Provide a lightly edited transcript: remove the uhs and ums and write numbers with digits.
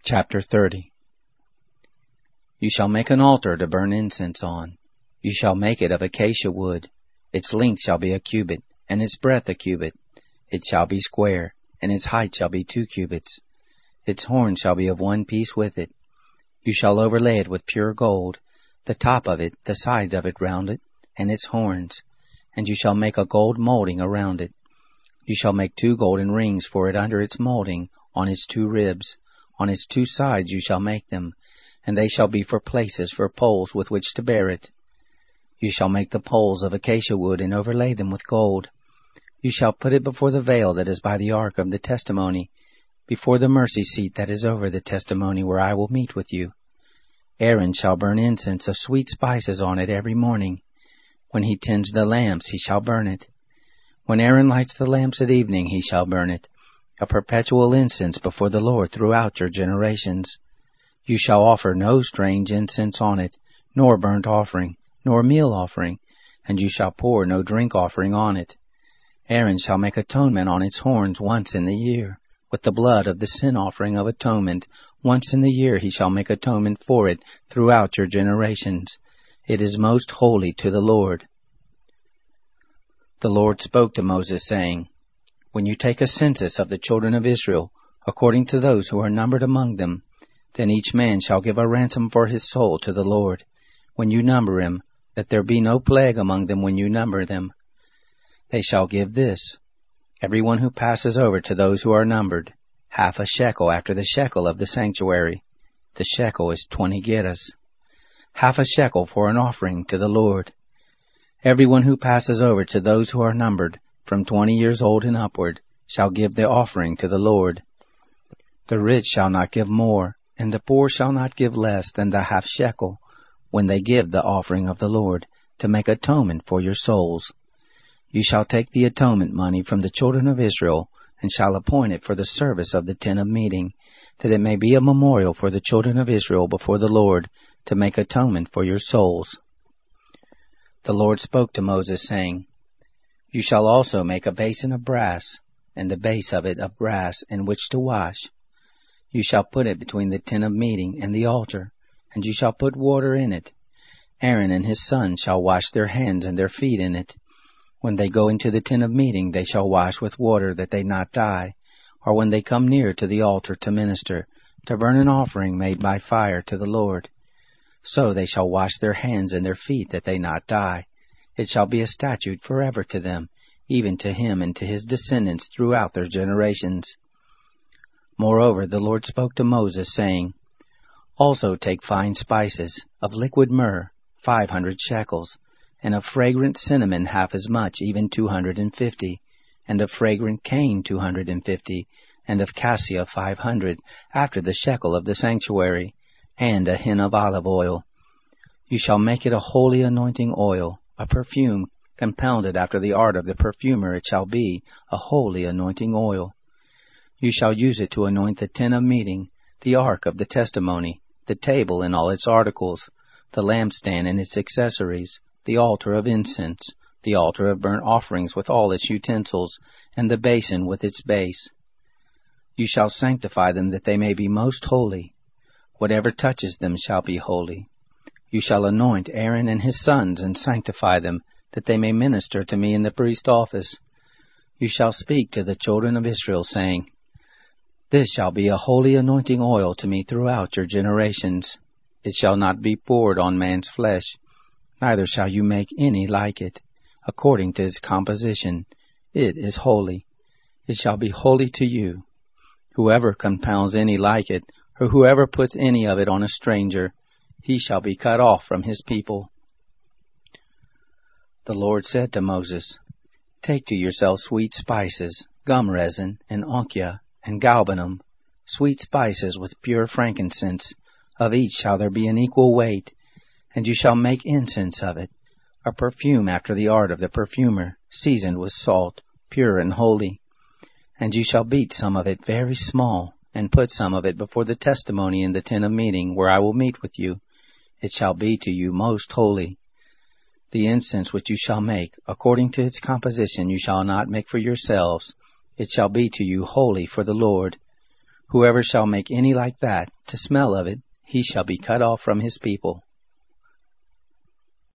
Chapter 30. You shall make an altar to burn incense on. You shall make it of acacia wood. Its length shall be a cubit, and its breadth a cubit. It shall be square, and its height shall be 2 cubits. Its horn shall be of one piece with it. You shall overlay it with pure gold, the top of it, the sides of it round it, and its horns. And you shall make a gold molding around it. You shall make 2 golden rings for it under its molding, on its 2 ribs. On its 2 sides you shall make them, and they shall be for places for poles with which to bear it. You shall make the poles of acacia wood and overlay them with gold. You shall put it before the veil that is by the ark of the testimony, before the mercy seat that is over the testimony where I will meet with you. Aaron shall burn incense of sweet spices on it every morning. When he tends the lamps he shall burn it. When Aaron lights the lamps at evening he shall burn it, a perpetual incense before the Lord throughout your generations. You shall offer no strange incense on it, nor burnt offering, nor meal offering, and you shall pour no drink offering on it. Aaron shall make atonement on its horns once in the year, with the blood of the sin offering of atonement. Once in the year he shall make atonement for it throughout your generations. It is most holy to the Lord. The Lord spoke to Moses, saying, When you take a census of the children of Israel, according to those who are numbered among them, then each man shall give a ransom for his soul to the Lord, when you number him, that there be no plague among them when you number them. They shall give this: every one who passes over to those who are numbered, half a shekel after the shekel of the sanctuary. The shekel is 20 gerahs. Half a shekel for an offering to the Lord. Every one who passes over to those who are numbered, from 20 years old and upward, shall give the offering to the Lord. The rich shall not give more, and the poor shall not give less than the half shekel, when they give the offering of the Lord, to make atonement for your souls. You shall take the atonement money from the children of Israel, and shall appoint it for the service of the tent of meeting, that it may be a memorial for the children of Israel before the Lord, to make atonement for your souls. The Lord spoke to Moses, saying, You shall also make a basin of brass, and the base of it of brass, in which to wash. You shall put it between the tent of meeting and the altar, and you shall put water in it. Aaron and his sons shall wash their hands and their feet in it. When they go into the tent of meeting, they shall wash with water, that they not die, or when they come near to the altar to minister, to burn an offering made by fire to the Lord. So they shall wash their hands and their feet, that they not die. It shall be a statute forever to them, even to him and to his descendants throughout their generations. Moreover, the Lord spoke to Moses, saying, Also take fine spices, of liquid myrrh, 500 shekels, and of fragrant cinnamon half as much, even 250, and of fragrant cane 250, and of cassia 500, after the shekel of the sanctuary, and a hin of olive oil. You shall make it a holy anointing oil, a perfume, compounded after the art of the perfumer. It shall be a holy anointing oil. You shall use it to anoint the tent of meeting, the ark of the testimony, the table and all its articles, the lampstand and its accessories, the altar of incense, the altar of burnt offerings with all its utensils, and the basin with its base. You shall sanctify them, that they may be most holy. Whatever touches them shall be holy. You shall anoint Aaron and his sons, and sanctify them, that they may minister to me in the priest office. You shall speak to the children of Israel, saying, This shall be a holy anointing oil to me throughout your generations. It shall not be poured on man's flesh, neither shall you make any like it, according to its composition. It is holy. It shall be holy to you. Whoever compounds any like it, or whoever puts any of it on a stranger, he shall be cut off from his people. The Lord said to Moses, Take to yourself sweet spices, gum resin, and onycha, and galbanum, sweet spices with pure frankincense. Of each shall there be an equal weight, and you shall make incense of it, a perfume after the art of the perfumer, seasoned with salt, pure and holy. And you shall beat some of it very small, and put some of it before the testimony in the tent of meeting, where I will meet with you. It shall be to you most holy. The incense which you shall make, according to its composition, you shall not make for yourselves. It shall be to you holy for the Lord. Whoever shall make any like that, to smell of it, he shall be cut off from his people.